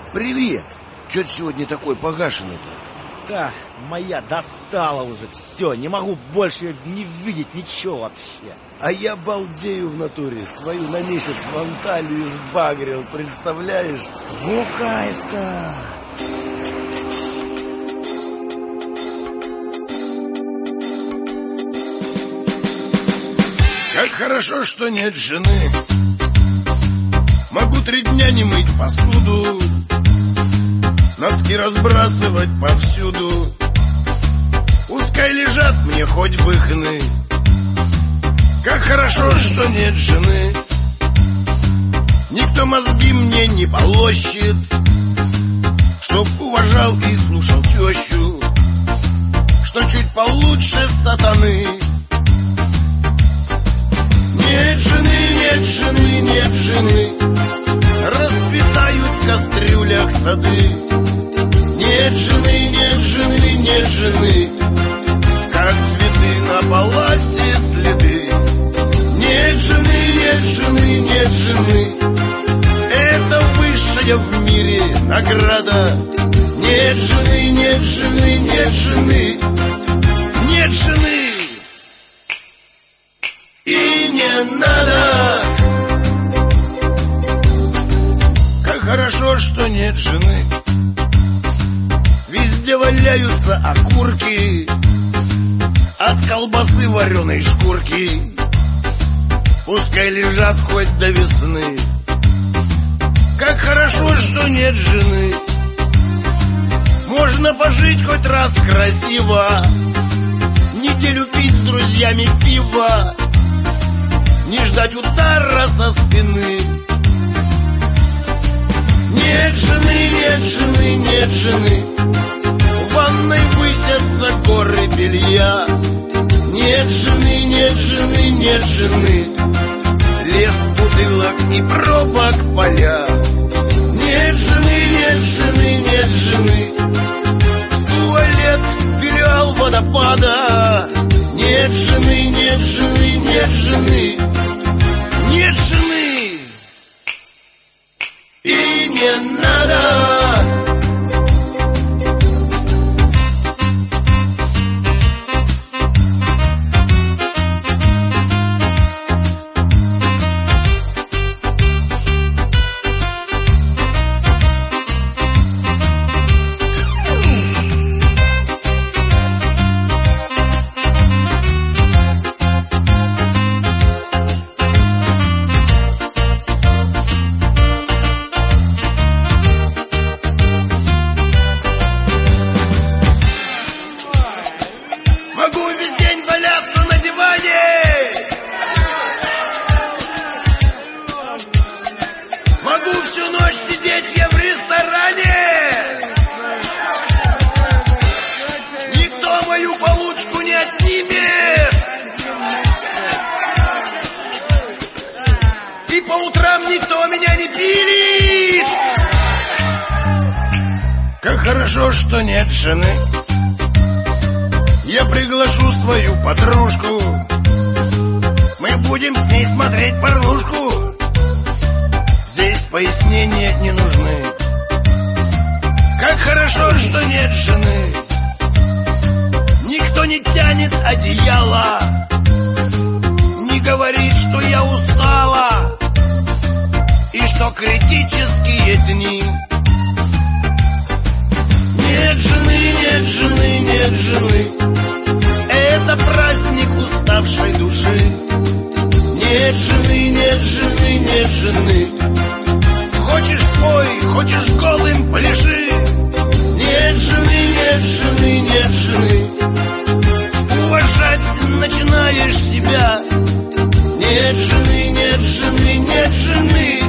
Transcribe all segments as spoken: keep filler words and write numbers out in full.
Привет! Чё ты сегодня такой погашенный-то? Да, моя достала уже. Все, не могу больше ее не видеть, ничего вообще. А я балдею в натуре. Свою на месяц в Анталию избагрил, представляешь? Во кайф-то! Как хорошо, что нет жены. Могу три дня не мыть посуду, носки разбрасывать повсюду. Пускай лежат мне хоть бы хны. Как хорошо, что нет жены. Никто мозги мне не полощет, чтоб уважал и слушал тещу, что чуть получше сатаны. Нет жены, нет жены, нет жены. Расцветают в кастрюлях сады. Нет жены, нет жены, нет жены. Как цветы на паласе следы. Нет жены, нет жены, нет жены. Это высшая в мире награда. Нет жены, нет жены, нет жены. Нет жены. И не надо. Как хорошо, что нет жены. Везде валяются окурки от колбасы вареной шкурки. Пускай лежат хоть до весны. Как хорошо, что нет жены. Можно пожить хоть раз красиво, неделю пить с друзьями пиво, не ждать удара со спины. Нет жены, нет жены, нет жены. В ванной высятся горы белья. Нет жены, нет жены, нет жены. Лес бутылок и пробок поля. Нет жены, нет жены, нет жены. Туалет, филиал водопада. Нет жены, нет жены, нет жены. Нет жены. И не надо. Могу весь день валяться на диване. Могу всю ночь сидеть я в ресторане. Никто мою получку не отнимет. И по утрам никто меня не пилит. Как хорошо, что нет жены. Я приглашу свою подружку. Мы будем с ней смотреть порнушку. Здесь пояснения не нужны. Как хорошо, что нет жены. Никто не тянет одеяло, не говорит, что я устала и что критические дни. Нет жены, нет жены, нет жены. Это праздник уставшей души. Нет жены, нет жены, нет жены. Хочешь пой, хочешь голым пляши. Нет жены, нет жены, нет жены. Уважать начинаешь себя. Нет жены, нет жены, нет жены.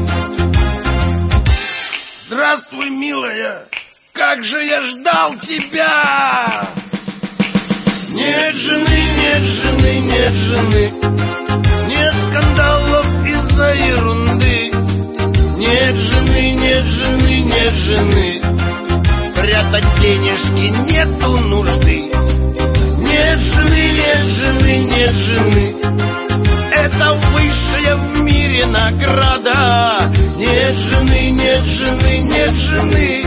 Здравствуй, милая. Как же я ждал тебя! Нет жены, нет жены, нет жены. Нет скандалов из-за ерунды. Нет жены, нет жены, нет жены. Прятать денежки нету нужды. Нет жены, нет жены, нет жены. Это высшая в мире награда. Нет жены, нет жены, нет жены.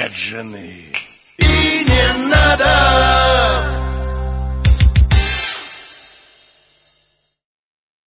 нет жены. И не надо